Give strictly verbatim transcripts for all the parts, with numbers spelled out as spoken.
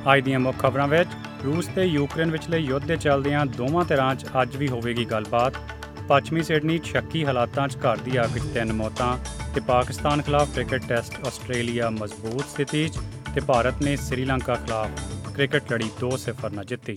ਅੱਜ ਦੀਆਂ ਮੁੱਖ ਖਬਰਾਂ ਵਿੱਚ ਰੂਸ ਤੇ ਯੂਕਰੇਨ ਵਿਚਲੇ ਯੁੱਧ ਦੇ ਚੱਲਦਿਆਂ ਦੋਵਾਂ ਧਿਰਾਂ 'ਚ ਅੱਜ ਵੀ ਹੋਵੇਗੀ ਗੱਲਬਾਤ। ਪੱਛਮੀ ਸਿਡਨੀ 'ਚ ਸ਼ੱਕੀ ਹਾਲਾਤਾਂ 'ਚ ਘਰ ਦੀ ਅੱਗ 'ਚ ਤਿੰਨ ਮੌਤਾਂ ਤੇ ਪਾਕਿਸਤਾਨ ਖਿਲਾਫ ਕ੍ਰਿਕਟ ਟੈਸਟ ਆਸਟ੍ਰੇਲੀਆ ਮਜ਼ਬੂਤ ਸਥਿਤੀ 'ਚ ਤੇ ਭਾਰਤ ਨੇ ਸ੍ਰੀਲੰਕਾ ਖਿਲਾਫ ਕ੍ਰਿਕਟ ਲੜੀ ਦੋ ਸਿਫਰ ਨਾਲ ਜਿੱਤੀ।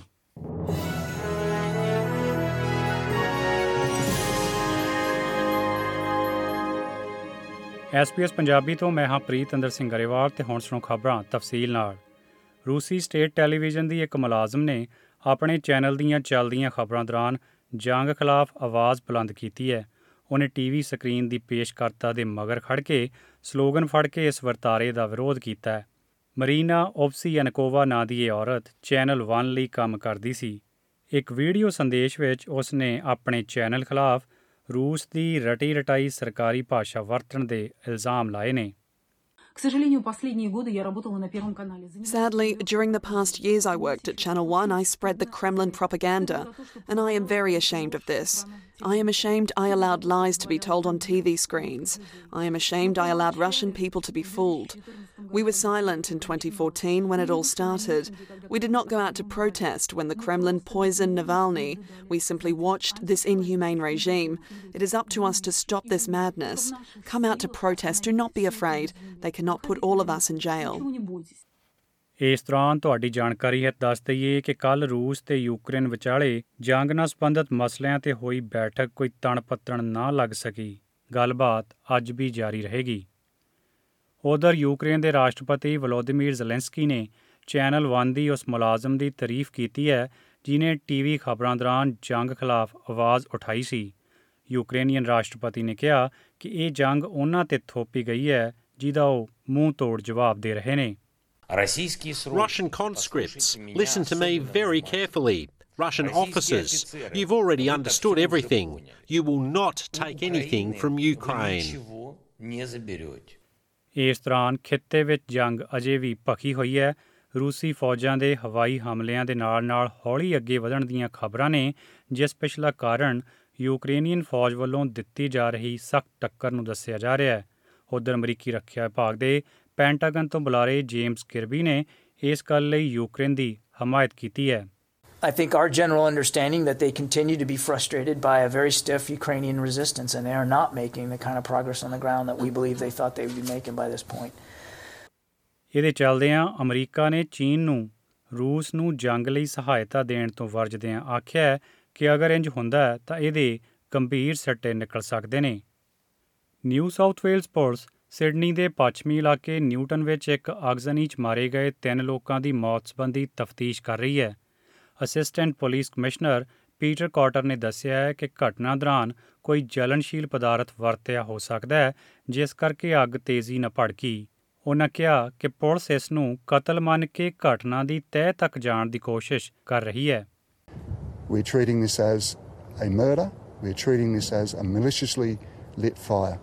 ਐਸ ਪੀ ਐਸ ਪੰਜਾਬੀ ਤੋਂ ਮੈਂ ਹਾਂ ਪ੍ਰੀਤਿੰਦਰ ਸਿੰਘ ਗਰੇਵਾਲ ਤੇ ਹੁਣ ਸੁਣੋ ਖਬਰਾਂ ਤਫਸੀਲ ਨਾਲ। ਰੂਸੀ ਸਟੇਟ ਟੈਲੀਵਿਜ਼ਨ ਦੀ ਇੱਕ ਮੁਲਾਜ਼ਮ ਨੇ ਆਪਣੇ ਚੈਨਲ ਦੀਆਂ ਚੱਲਦੀਆਂ ਖਬਰਾਂ ਦੌਰਾਨ ਜੰਗ ਖਿਲਾਫ ਆਵਾਜ਼ ਬੁਲੰਦ ਕੀਤੀ ਹੈ। ਉਹਨੇ ਟੀ ਵੀ ਸਕਰੀਨ ਦੀ ਪੇਸ਼ਕਰਤਾ ਦੇ ਮਗਰ ਖੜ੍ਹ ਕੇ ਸਲੋਗਨ ਫੜ ਕੇ ਇਸ ਵਰਤਾਰੇ ਦਾ ਵਿਰੋਧ ਕੀਤਾ ਹੈ। ਮਰੀਨਾ ਓਵਸੀਅਨਕੋਵਾ ਨਾਂ ਦੀ ਇਹ ਔਰਤ ਚੈਨਲ ਵਨ ਲਈ ਕੰਮ ਕਰਦੀ ਸੀ। ਇੱਕ ਵੀਡੀਓ ਸੰਦੇਸ਼ ਵਿੱਚ ਉਸ ਨੇ ਆਪਣੇ ਚੈਨਲ ਖਿਲਾਫ ਰੂਸ ਦੀ ਰਟੀ ਰਟਾਈ ਸਰਕਾਰੀ ਭਾਸ਼ਾ ਵਰਤਣ ਦੇ ਇਲਜ਼ਾਮ ਲਾਏ ਨੇ। Sadly, during the past years I worked at Channel One, I spread the Kremlin propaganda, and I am very ashamed of this. I am ashamed I allowed lies to be told on T V screens. I am ashamed I allowed Russian people to be fooled. We were silent in twenty fourteen when it all started. We did not go out to protest when the Kremlin poisoned Navalny. We simply watched this inhumane regime. It is up to us to stop this madness. Come out to protest. Do not be afraid. They cannot put all of us in jail. ਇਸ ਦੌਰਾਨ ਤੁਹਾਡੀ ਜਾਣਕਾਰੀ ਹੈ ਦੱਸ ਦਈਏ ਕਿ ਕੱਲ੍ਹ ਰੂਸ ਤੇ ਯੂਕਰੇਨ ਵਿਚਾਲੇ ਜੰਗ ਨਾਲ ਸੰਬੰਧਿਤ ਮਸਲਿਆਂ ਤੇ ਹੋਈ ਬੈਠਕ ਕੋਈ ਤਣ ਪੱਤਣ ਨਾ ਲੱਗ ਸਕੀ। ਗੱਲਬਾਤ ਅੱਜ ਵੀ ਜਾਰੀ ਰਹੇਗੀ। ਉਧਰ ਯੂਕਰੇਨ ਦੇ ਰਾਸ਼ਟਰਪਤੀ ਵਲੋਦੀਮੀਰ ਜ਼ੈਲੈਂਸਕੀ ਨੇ ਚੈਨਲ ਵਨ ਦੀ ਉਸ ਮੁਲਾਜ਼ਮ ਦੀ ਤਾਰੀਫ ਕੀਤੀ ਹੈ ਜਿਹਨੇ ਟੀ ਵੀ ਖਬਰਾਂ ਦੌਰਾਨ ਜੰਗ ਖਿਲਾਫ ਆਵਾਜ਼ ਉਠਾਈ ਸੀ। ਯੂਕਰੇਨੀਅਨ ਰਾਸ਼ਟਰਪਤੀ ਨੇ ਕਿਹਾ ਕਿ ਇਹ ਜੰਗ ਉਹਨਾਂ ਤੇ ਥੋਪੀ ਗਈ ਹੈ ਜਿਹਦਾ ਉਹ ਮੂੰਹ ਤੋੜ ਜਵਾਬ ਦੇ ਰਹੇ ਨੇ। Russian conscripts, listen to me very carefully. Russian officers, you've already understood everything. You will not take anything from Ukraine. ਇਸ ਦੌਰਾਨ ਖਿੱਤੇ ਵਿੱਚ ਜੰਗ ਅਜੇ ਵੀ ਭਖੀ ਹੋਈ ਹੈ। ਰੂਸੀ ਫੌਜਾਂ ਦੇ ਹਵਾਈ ਹਮਲਿਆਂ ਦੇ ਨਾਲ ਨਾਲ ਹੌਲੀ ਅੱਗੇ ਵਧਣ ਦੀਆਂ ਖਬਰਾਂ ਨੇ ਜਿਸ ਪਿਛਲਾ ਕਾਰਨ ਯੂਕਰੇਨੀਅਨ ਫੌਜ ਵੱਲੋਂ ਦਿੱਤੀ ਜਾ ਰਹੀ ਸਖਤ ਟੱਕਰ ਨੂੰ ਦੱਸਿਆ ਜਾ ਰਿਹਾ ਹੈ। ਉੱਧਰ ਅਮਰੀਕੀ ਰੱਖਿਆ ਵਿਭਾਗ ਦੇ ਪੈਂਟਾਗਨ ਤੋਂ ਬੁਲਾਰੇ ਜੇਮਸ ਕਿਰਬੀ ਨੇ ਇਸ ਗੱਲ ਲਈ ਯੂਕਰੇਨ ਦੀ ਹਮਾਇਤ ਕੀਤੀ ਹੈ। I think our general understanding that they continue to be frustrated by a very stiff Ukrainian resistance and they are not making the kind of progress on the ground that we believe they thought they would be making by this point. ਇਹਦੇ ਚੱਲਦਿਆਂ America ਨੇ ਚੀਨ ਨੂੰ ਰੂਸ ਨੂੰ ਜੰਗ ਲਈ ਸਹਾਇਤਾ ਦੇਣ ਤੋਂ ਵਰਜਦਿਆਂ ਆਖਿਆ ਕਿ ਅਗਰ ਇੰਜ ਹੁੰਦਾ ਤਾਂ ਇਹਦੇ ਗੰਭੀਰ ਸੱਟੇ ਨਿਕਲ ਸਕਦੇ ਨੇ। New South Wales police Sydney ਦੇ ਪੱਛਮੀ ਇਲਾਕੇ ਨਿਊਟਨ ਵਿੱਚ ਇੱਕ ਅਗਜ਼ਨੀ 'ਚ ਮਾਰੇ ਗਏ ਤਿੰਨ ਲੋਕਾਂ ਦੀ ਮੌਤ ਸੰਬੰਧੀ ਤਫਤੀਸ਼ ਕਰ ਰਹੀ ਹੈ। Assistant police commissioner Peter Cotter ਨੇ ਦੱਸਿਆ ਹੈ ਕਿ ਘਟਨਾ ਦੌਰਾਨ ਕੋਈ ਜਲਣਸ਼ੀਲ ਪਦਾਰਥ ਵਰਤਿਆ ਹੋ ਸਕਦਾ ਹੈ ਜਿਸ ਕਰਕੇ ਅੱਗ ਤੇਜ਼ੀ ਨਾਲ ਭੜਕੀ। ਉਨ੍ਹਾਂ ਕਿਹਾ ਕਿ ਪੁਲਿਸ ਇਸ ਨੂੰ ਕਤਲ ਮੰਨ ਕੇ ਘਟਨਾ ਦੀ ਤਹਿ ਤੱਕ ਜਾਣ ਦੀ ਕੋਸ਼ਿਸ਼ ਕਰ ਰਹੀ ਹੈ। We're treating this as a murder. We're treating this as a maliciously lit fire.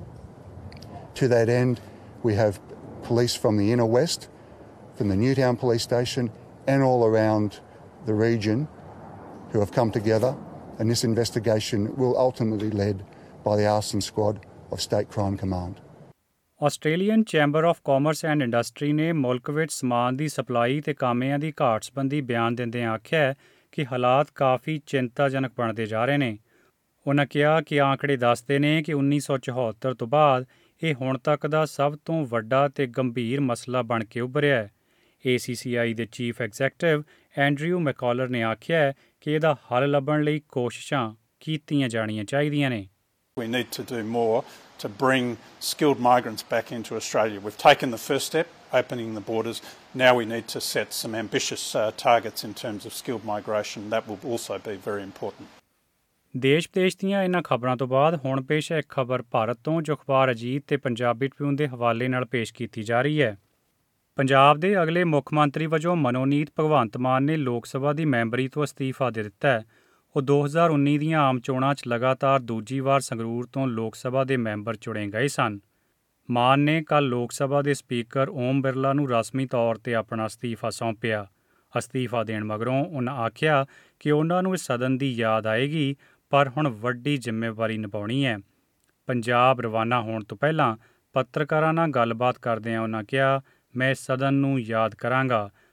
To that end, we have police from the inner west, from the Newtown police station and all around the region who have come together, and this investigation will ultimately be led by the arson squad of State Crime Command. Australian chamber of commerce and industry ਨੇ ਮੁਲਕ ਵਿੱਚ ਸਮਾਨ ਦੀ supply ਤੇ ਕਾਮਿਆਂ ਦੀ ਘਾਟ ਸੰਬੰਧੀ ਬਿਆਨ ਦਿੰਦਿਆਂ ਆਖਿਆ ਕਿ ਹਾਲਾਤ ਕਾਫੀ ਚਿੰਤਾਜਨਕ ਬਣਦੇ ਜਾ ਰਹੇ ਨੇ। ਉਨ੍ਹਾਂ ਕਿਹਾ ਕਿ ਆંકੜੇ ਦੱਸਦੇ ਨੇ ਕਿ ਉੱਨੀ ਸੌ ਚੁਹੱਤਰ ਤੋਂ ਬਾਅਦ ਇਹ ਹੁਣ ਤੱਕ ਦਾ ਸਭ ਤੋਂ ਵੱਡਾ ਤੇ ਗੰਭੀਰ ਮਸਲਾ ਬਣ ਕੇ ਉੱਭਰਿਆ ਹੈ। ਏ ਸੀ ਸੀ ਆਈ ਦੇ ਚੀਫ ਐਗਜ਼ੈਕਟਿਵ ਐਂਡਰਿਊ ਮੈਕੌਲਰ ਨੇ ਆਖਿਆ ਕਿ ਇਹਦਾ ਹੱਲ ਲੱਭਣ ਲਈ ਕੋਸ਼ਿਸ਼ਾਂ ਕੀਤੀਆਂ ਜਾਣੀਆਂ ਚਾਹੀਦੀਆਂ ਨੇ। We need to do more to bring skilled migrants back into Australia. We've taken the first step, opening the borders. Now we need to set some ambitious uh, targets in terms of skilled migration. That will also be very important. ਦੇਸ਼ ਵਿਦੇਸ਼ ਦੀਆਂ ਇਹਨਾਂ ਖਬਰਾਂ ਤੋਂ ਬਾਅਦ ਹੁਣ ਪੇਸ਼ ਹੈ ਇੱਕ ਖਬਰ ਭਾਰਤ ਤੋਂ ਜੋ ਅਖਬਾਰ ਅਜੀਤ ਤੇ ਪੰਜਾਬੀ ਟ੍ਰਿਬਿਊਨ ਦੇ ਹਵਾਲੇ ਨਾਲ ਪੇਸ਼ ਕੀਤੀ ਜਾ ਰਹੀ ਹੈ। ਪੰਜਾਬ ਦੇ ਅਗਲੇ ਮੁੱਖ ਮੰਤਰੀ ਵਜੋਂ ਮਨੋਨੀਤ ਭਗਵੰਤ ਮਾਨ ਨੇ ਲੋਕ ਸਭਾ ਦੀ ਮੈਂਬਰੀ ਤੋਂ ਅਸਤੀਫਾ ਦੇ ਦਿੱਤਾ ਹੈ। ਉਹ ਦੋ ਹਜ਼ਾਰ ਉੱਨੀ ਦੀਆਂ ਆਮ ਚੋਣਾਂ 'ਚ ਲਗਾਤਾਰ ਦੂਜੀ ਵਾਰ ਸੰਗਰੂਰ ਤੋਂ ਲੋਕ ਸਭਾ ਦੇ ਮੈਂਬਰ ਚੁਣੇ ਗਏ ਸਨ। ਮਾਨ ਨੇ ਕੱਲ੍ਹ ਲੋਕ ਸਭਾ ਦੇ ਸਪੀਕਰ ਓਮ ਬਿਰਲਾ ਨੂੰ ਰਸਮੀ ਤੌਰ 'ਤੇ ਆਪਣਾ ਅਸਤੀਫਾ ਸੌਂਪਿਆ। ਅਸਤੀਫਾ ਦੇਣ ਮਗਰੋਂ ਉਨ੍ਹਾਂ ਆਖਿਆ ਕਿ ਉਨ੍ਹਾਂ ਨੂੰ ਇਸ ਸਦਨ ਦੀ ਯਾਦ ਆਏਗੀ ਪਰ ਹੁਣ ਵੱਡੀ ਜ਼ਿੰਮੇਵਾਰੀ ਨਿਭਾਉਣੀ ਹੈ। ਪੰਜਾਬ ਰਵਾਨਾ ਹੋਣ ਤੋਂ ਪਹਿਲਾਂ ਪੱਤਰਕਾਰਾਂ ਨਾਲ ਗੱਲਬਾਤ ਕਰਦਿਆਂ ਉਨ੍ਹਾਂ ਕਿਹਾ, ਮੈਂ ਇਸ ਸਦਨ ਨੂੰ ਯਾਦ ਕਰਾਂਗਾ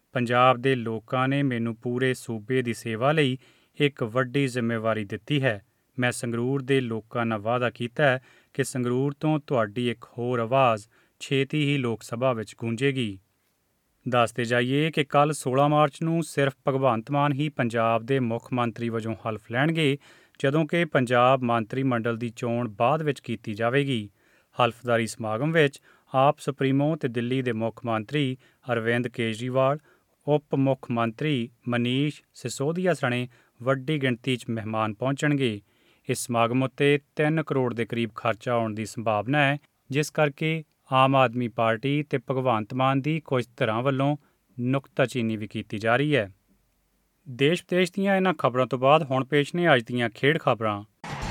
ਪੰਜਾਬ ਦੇ ਲੋਕਾਂ ਨੇ ਮੈਨੂੰ ਪੂਰੇ ਸੂਬੇ ਦੀ ਸੇਵਾ ਲਈ ਇੱਕ ਵੱਡੀ ਜ਼ਿੰਮੇਵਾਰੀ ਦਿੱਤੀ ਹੈ। ਮੈਂ ਸੰਗਰੂਰ ਦੇ ਲੋਕਾਂ ਨਾਲ ਵਾਅਦਾ ਕੀਤਾ ਹੈ ਕਿ ਸੰਗਰੂਰ ਤੋਂ ਤੁਹਾਡੀ ਇੱਕ ਹੋਰ ਆਵਾਜ਼ ਛੇਤੀ ਹੀ ਲੋਕ ਸਭਾ ਵਿੱਚ ਗੂੰਜੇਗੀ। ਦੱਸਦੇ ਜਾਈਏ ਕਿ ਕੱਲ੍ਹ ਸੋਲਾਂ ਮਾਰਚ ਨੂੰ ਸਿਰਫ ਭਗਵੰਤ ਮਾਨ ਹੀ ਪੰਜਾਬ ਦੇ ਮੁੱਖ ਮੰਤਰੀ ਵਜੋਂ ਹਲਫ ਲੈਣਗੇ, ਜਦੋਂ ਕਿ ਪੰਜਾਬ ਮੰਤਰੀ ਮੰਡਲ ਦੀ ਚੋਣ ਬਾਅਦ ਵਿੱਚ ਕੀਤੀ ਜਾਵੇਗੀ। ਹਲਫਦਾਰੀ ਸਮਾਗਮ ਵਿੱਚ ਆਪ ਸੁਪਰੀਮੋ ਤੇ ਦਿੱਲੀ ਦੇ ਮੁੱਖ ਮੰਤਰੀ ਅਰਵਿੰਦ ਕੇਜਰੀਵਾਲ, ਉਪ ਮੁੱਖ ਮੰਤਰੀ ਮਨੀਸ਼ ਸਿਸੋਦੀਆ ਸਣੇ ਵੱਡੀ ਗਿਣਤੀ 'ਚ ਮਹਿਮਾਨ ਪਹੁੰਚਣਗੇ। ਇਸ ਸਮਾਗਮ ਉੱਤੇ ਤਿੰਨ ਕਰੋੜ ਦੇ ਕਰੀਬ ਖਰਚਾ ਆਉਣ ਦੀ ਸੰਭਾਵਨਾ ਹੈ, ਜਿਸ ਕਰਕੇ ਆਮ ਆਦਮੀ ਪਾਰਟੀ ਤੇ ਭਗਵੰਤ ਮਾਨ ਦੀ ਕੁਝ ਧਿਰਾਂ ਵੱਲੋਂ ਨੁਕਤਾਚੀਨੀ ਵੀ ਕੀਤੀ ਜਾ ਰਹੀ ਹੈ। ਦੇਸ਼ ਵਿਦੇਸ਼ ਦੀਆਂ ਇਹਨਾਂ ਖਬਰਾਂ ਤੋਂ ਬਾਅਦ ਹੁਣ ਪੇਸ਼ ਨੇ ਅੱਜ ਦੀਆਂ ਖੇਡ ਖਬਰਾਂ।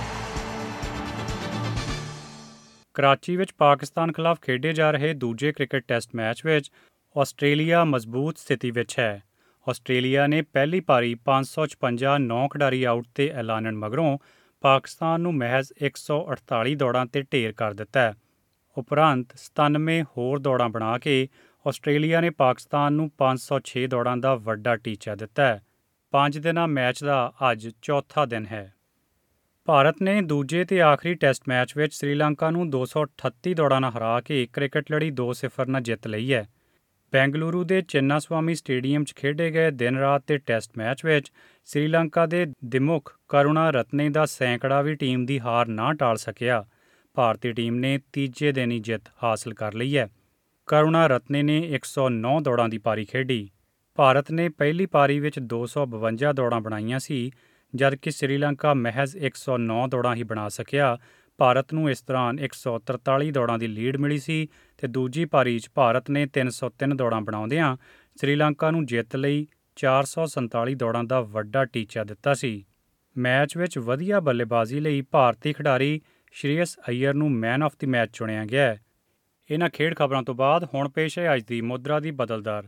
ਕਰਾਚੀ ਵਿੱਚ ਪਾਕਿਸਤਾਨ ਖਿਲਾਫ ਖੇਡੇ ਜਾ ਰਹੇ ਦੂਜੇ ਕ੍ਰਿਕਟ ਟੈਸਟ ਮੈਚ ਵਿੱਚ ਆਸਟ੍ਰੇਲੀਆ ਮਜ਼ਬੂਤ ਸਥਿਤੀ ਵਿੱਚ ਹੈ। ਆਸਟ੍ਰੇਲੀਆ ਨੇ ਪਹਿਲੀ ਪਾਰੀ ਪੰਜ ਸੌ ਛਪੰਜਾ ਨੌ ਖਿਡਾਰੀ ਆਊਟ 'ਤੇ ਐਲਾਨਣ ਮਗਰੋਂ ਪਾਕਿਸਤਾਨ ਨੂੰ ਮਹਿਜ਼ ਇੱਕ ਸੌ ਅਠਤਾਲੀ ਦੌੜਾਂ 'ਤੇ ਢੇਰ ਕਰ ਦਿੱਤਾ ਹੈ। ਉਪਰੰਤ ਸਤਾਨਵੇਂ ਹੋਰ ਦੌੜਾਂ ਬਣਾ ਕੇ ਆਸਟ੍ਰੇਲੀਆ ਨੇ ਪਾਕਿਸਤਾਨ ਨੂੰ ਪੰਜ ਸੌ ਛੇ ਦੌੜਾਂ ਦਾ ਵੱਡਾ ਟੀਚਾ ਦਿੱਤਾ ਹੈ। ਪੰਜ ਦਿਨਾਂ ਮੈਚ ਦਾ ਅੱਜ ਚੌਥਾ ਦਿਨ ਹੈ। ਭਾਰਤ ਨੇ ਦੂਜੇ ਤੇ ਆਖਰੀ ਟੈਸਟ ਮੈਚ ਵਿੱਚ ਸ੍ਰੀਲੰਕਾ ਨੂੰ ਦੋ ਸੌ ਅਠੱਤੀ ਦੌੜਾਂ ਨਾਲ ਹਰਾ ਕੇ ਕ੍ਰਿਕਟ ਲੜੀ ਦੋ ਸਿਫਰ ਨਾਲ ਜਿੱਤ ਲਈ ਹੈ। ਬੈਂਗਲੁਰੂ ਦੇ ਚਿੰਨਾਸਵਾਮੀ ਸਟੇਡੀਅਮ 'ਚ ਖੇਡੇ ਗਏ ਦਿਨ ਰਾਤ ਦੇ ਟੈਸਟ ਮੈਚ ਵਿੱਚ ਸ੍ਰੀਲੰਕਾ ਦੇ ਦਿਮੁਖ ਕਰੁਣਾ ਰਤਨੇ ਦਾ ਸੈਂਕੜਾ ਵੀ ਟੀਮ ਦੀ ਹਾਰ ਨਾ ਟਾਲ ਸਕਿਆ। ਭਾਰਤੀ ਟੀਮ ਨੇ ਤੀਜੇ ਦਿਨ ਹੀ ਜਿੱਤ ਹਾਸਲ ਕਰ ਲਈ ਹੈ। ਕਰੁਣਾ ਰਤਨੇ ਨੇ ਇੱਕ ਸੌ ਨੌ ਦੌੜਾਂ ਦੀ ਪਾਰੀ ਖੇਡੀ। ਭਾਰਤ ਨੇ ਪਹਿਲੀ ਪਾਰੀ ਵਿੱਚ ਦੋ ਸੌ ਬਵੰਜਾ ਦੌੜਾਂ ਬਣਾਈਆਂ ਸੀ, ਜਦਕਿ ਸ੍ਰੀਲੰਕਾ ਮਹਿਜ਼ ਇੱਕ ਸੌ ਨੌ ਦੌੜਾਂ ਹੀ ਬਣਾ ਸਕਿਆ। ਭਾਰਤ ਨੂੰ ਇਸ ਦੌਰਾਨ ਇੱਕ ਸੌ ਤਰਤਾਲੀ ਦੌੜਾਂ ਦੀ ਲੀਡ ਮਿਲੀ ਸੀ ਤੇ ਦੂਜੀ ਪਾਰੀ 'ਚ ਭਾਰਤ ਨੇ ਤਿੰਨ ਸੌ ਤਿੰਨ ਦੌੜਾਂ ਬਣਾਉਂਦਿਆਂ ਸ੍ਰੀਲੰਕਾ ਨੂੰ ਜਿੱਤ ਲਈ ਚਾਰ ਸੌ ਸੰਤਾਲੀ ਦੌੜਾਂ ਦਾ ਵੱਡਾ ਟੀਚਾ ਦਿੱਤਾ ਸੀ। ਮੈਚ ਵਿੱਚ ਵਧੀਆ ਬੱਲੇਬਾਜ਼ੀ ਲਈ ਭਾਰਤੀ ਖਿਡਾਰੀ ਸ਼੍ਰੇਯਸ ਅਈਅਰ ਨੂੰ ਮੈਨ ਆਫ ਦੀ ਮੈਚ ਚੁਣਿਆ ਗਿਆ ਹੈ। ਇਹਨਾਂ ਖੇਡ ਖਬਰਾਂ ਤੋਂ ਬਾਅਦ ਹੁਣ ਪੇਸ਼ ਹੈ ਅੱਜ ਦੀ ਮੁਦਰਾ ਦੀ ਬਦਲ ਦਰ।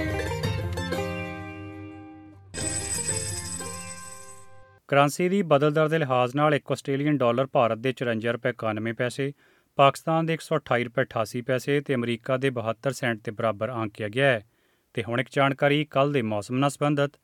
ਕਰੰਸੀ ਦੀ ਬਦਲ ਦਰ ਦੇ ਲਿਹਾਜ਼ ਨਾਲ ਇੱਕ ਆਸਟ੍ਰੇਲੀਅਨ ਡਾਲਰ ਭਾਰਤ ਦੇ ਚੁਰੰਜਾ ਰੁਪਏ ਇਕਾਨਵੇਂ ਪੈਸੇ, ਪਾਕਿਸਤਾਨ ਦੇ ਇੱਕ ਸੌ ਅਠਾਈ ਰੁਪਏ ਅਠਾਸੀ ਪੈਸੇ ਤੇ ਅਮਰੀਕਾ ਦੇ ਬਹੱਤਰ ਸੈਂਟ ਦੇ ਬਰਾਬਰ ਆਂਕਿਆ ਗਿਆ ਹੈ। ਤੇ ਹੁਣ ਇੱਕ ਜਾਣਕਾਰੀ ਕੱਲ੍ਹ ਦੇ ਮੌਸਮ ਨਾਲ ਸੰਬੰਧਿਤ।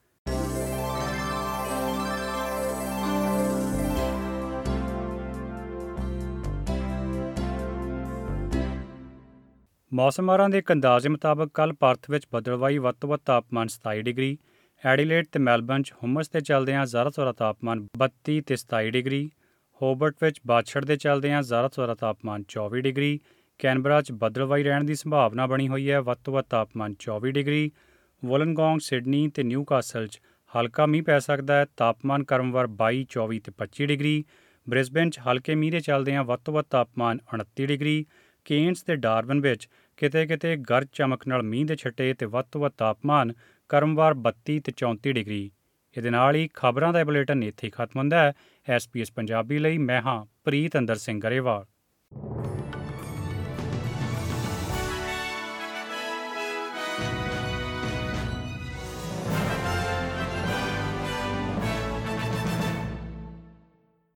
ਮੌਸਮਾਰਾਂ ਦੇ ਇੱਕ ਅੰਦਾਜ਼ੇ ਮੁਤਾਬਕ ਕੱਲ੍ਹ ਪਰਥ ਵਿੱਚ ਬੱਦਲਵਾਈ ਵੱਧ ਤੋਂ ਵੱਧ ਤਾਪਮਾਨ ਸਤਾਈ ਡਿਗਰੀ, ਐਡੀਲੇਡ ਤੇ ਮੈਲਬਰਨ 'ਚ ਹੁਮਸ ਦੇ ਚੱਲਦਿਆਂ ਜ਼ਿਆਦਾ ਤੋਂ ਜ਼ਿਆਦਾ ਤਾਪਮਾਨ ਬੱਤੀ ਤੇ ਸਤਾਈ ਡਿਗਰੀ, ਹੋਬਰਟ ਵਿੱਚ ਬਾਛੜ ਦੇ ਚੱਲਦਿਆਂ ਜ਼ਿਆਦਾ ਤੋਂ ਜ਼ਿਆਦਾ ਤਾਪਮਾਨ ਚੌਵੀ ਡਿਗਰੀ, ਕੈਨਬਰਾ 'ਚ ਬੱਦਲਵਾਈ ਰਹਿਣ ਦੀ ਸੰਭਾਵਨਾ ਬਣੀ ਹੋਈ ਹੈ, ਵੱਧ ਤੋਂ ਵੱਧ ਤਾਪਮਾਨ ਚੌਵੀ ਡਿਗਰੀ, ਵੋਲਨਗੋਂਗ, ਸਿਡਨੀ ਤੇ ਨਿਊਕਾਸਲ 'ਚ ਹਲਕਾ ਮੀਂਹ ਪੈ ਸਕਦਾ ਹੈ, ਤਾਪਮਾਨ ਕ੍ਰਮਵਾਰ ਬਾਈ, ਚੌਵੀ ਤੇ ਪੱਚੀ ਡਿਗਰੀ, ਬ੍ਰਿਸਬੇਨ 'ਚ ਹਲਕੇ ਮੀਂਹ ਦੇ ਚੱਲਦਿਆਂ ਵੱਧ ਤੋਂ ਵੱਧ ਤਾਪਮਾਨ ਉਨੱਤੀ ਡਿਗਰੀ, ਕੇਨਸ ਤੇ ਡਾਰਵਨ ਵਿੱਚ ਕਿਤੇ ਕਿਤੇ ਗਰਜ ਚਮਕ ਨਾਲ ਮੀਂਹ ਦੇ ਛਿੱਟੇ ਤੇ ਵੱਧ ਤੋਂ ਵੱਧ ਤਾਪਮਾਨ ਕ੍ਰਮਵਾਰ ਬੱਤੀ ਤੇ ਚੌਂਤੀ ਡਿਗਰੀ। ਇਹਦੇ ਨਾਲ ਹੀ ਖਬਰਾਂ ਦਾ ਬੁਲੇਟਿਨ ਇੱਥੇ ਹੀ ਖਤਮ ਹੁੰਦਾ ਹੈ। ਐਸ ਪੀ ਐਸ ਪੰਜਾਬੀ ਲਈ ਮੈਂ ਹਾਂ ਪ੍ਰੀਤ ਅੰਦਰ ਸਿੰਘ ਗਰੇਵਾਲ।